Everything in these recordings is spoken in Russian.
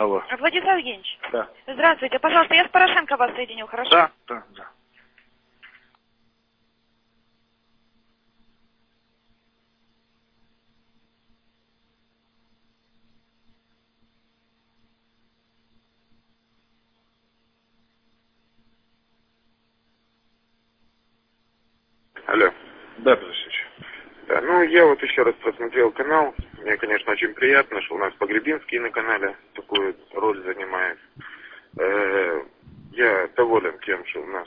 Алло. Владислав Евгеньевич. Да. Здравствуйте. Пожалуйста, я с Порошенко вас соединю, хорошо? Да. Алло. Да, Петрович. Да, ну я вот еще раз просмотрел канал. Мне, конечно, очень приятно, что у нас Погребинский на канале такую роль занимает. Я доволен тем, что у нас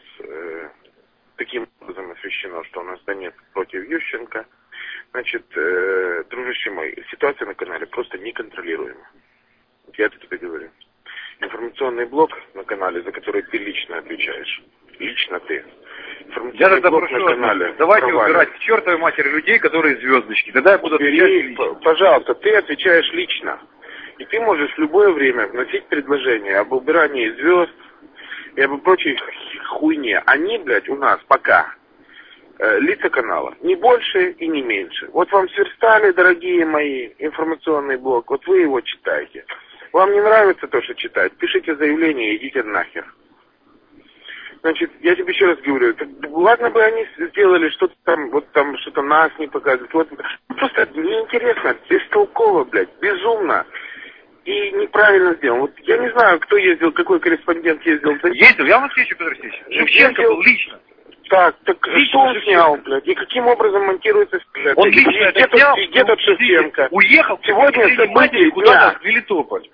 таким образом освещено, что у нас Донецк против Ющенко. Значит, дружище мой, ситуация на канале просто неконтролируема. Вот я это тебе говорю. Информационный блок на канале, за который ты лично отвечаешь. Лично ты. Я тогда прошу, давайте убирать к чертовой матери людей, которые звездочки. Тогда я буду отвечать лично. Пожалуйста, ты отвечаешь лично. И ты можешь в любое время вносить предложение об убирании звезд и об прочей хуйне. Они, блядь, у нас пока лица канала. Не больше и не меньше. Вот вам сверстали, дорогие мои, информационный блок. Вот вы его читаете. Вам не нравится то, что читать? Пишите заявление и идите нахер. Значит, я тебе еще раз говорю, ладно бы они сделали что-то там, вот там что-то нас не показывают. Вот, просто неинтересно, бестолково, блядь, безумно. И неправильно сделано. Вот я не знаю, кто ездил, какой корреспондент ездил. Ездил, я вам отвечу, Петр Алексеевич. Шевченко был лично. Так что он снял, блядь? И каким образом монтируется сюжет? Он лично это снял, где тот Шевченко? Уехал сегодня события куда-то в Мелитополь.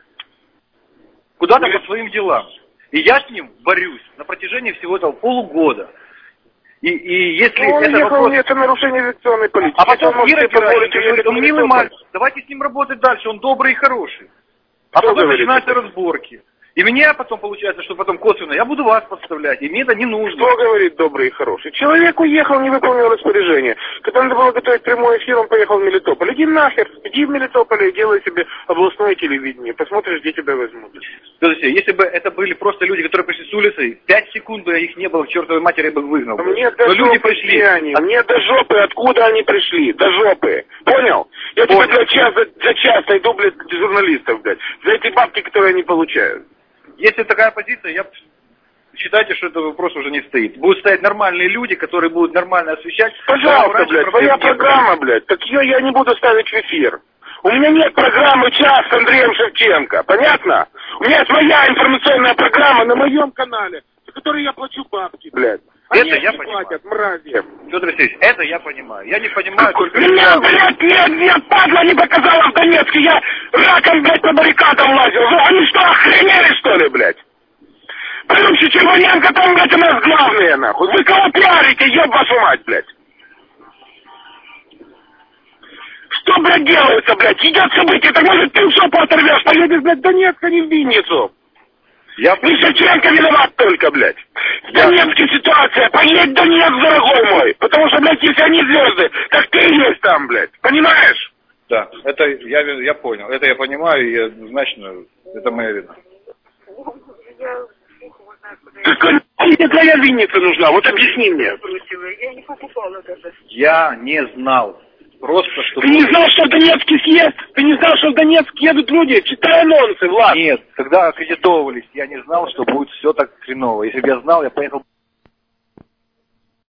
Куда-то по своим делам. И я с ним борюсь на протяжении всего этого полугода. И если это вопрос... это нарушение авиационной политики. А потом Ира говорит, он милый мальчик, давайте с ним работать дальше, он добрый и хороший. А потом начинаются разборки. И меня потом получается, что потом косвенно, я буду вас подставлять, и мне это не нужно. Кто говорит добрый и хороший? Человек уехал, не выполнил распоряжение. Когда надо было готовить прямой эфир, он поехал в Мелитополь. Иди нахер, иди в Мелитополь и делай себе областное телевидение. Посмотришь, где тебя возьмут. Подождите, если бы это были просто люди, которые пришли с улицы, 5 секунд бы их не было, к чертовой матери я бы их выгнал. Мне до люди пришли. Мне до жопы, откуда они пришли? До жопы. Понял? Я тебе, блядь, за час найду, блядь, журналистов, блядь. За эти бабки, которые они получают. Если такая позиция, считайте, что этот вопрос уже не стоит. Будут стоять нормальные люди, которые будут нормально освещать. Пожалуйста, блядь, твоя программа, блядь, так ее я не буду ставить в эфир. У меня нет программы «Час» с Андреем Шевченко, понятно? У меня есть моя информационная программа на моем канале, за которую я плачу бабки, блядь. Это я понимаю. Платят, мрази. Федор Алексеевич, это я понимаю. Я не понимаю... Меня, блядь, нет, падла не показала в Донецке. Я раком, блядь, по баррикадам лазил. Они что, охренели, что ли, блядь? Плюши, Червоненко, там, блядь, у нас главные, нахуй. Вы кого пиарите, еб вашу мать, блядь? Что, блядь, делается, блядь? Идет событие, так может ты в жопу оторвешь, поедешь, блядь, в Донецк, а не в Винницу. Не Шевченко виноват только, блядь. В Донецке ситуация. Поедь в Донецк, дорогой мой. Потому что, блядь, если они звезды, так ты и есть там, блядь. Понимаешь? Да, это я понял. Это я понимаю, и однозначно это моя вина. Тебе твоя Винница нужна, вот объясни мне. Я не покупала даже. Я не знал. Просто, что... Ты не знал, что в Донецке съезд? Ты не знал, что в Донецк едут люди? Читай анонсы, Влад. Нет, когда аккредитовывались, я не знал, что будет все так хреново. Если бы я знал, я поехал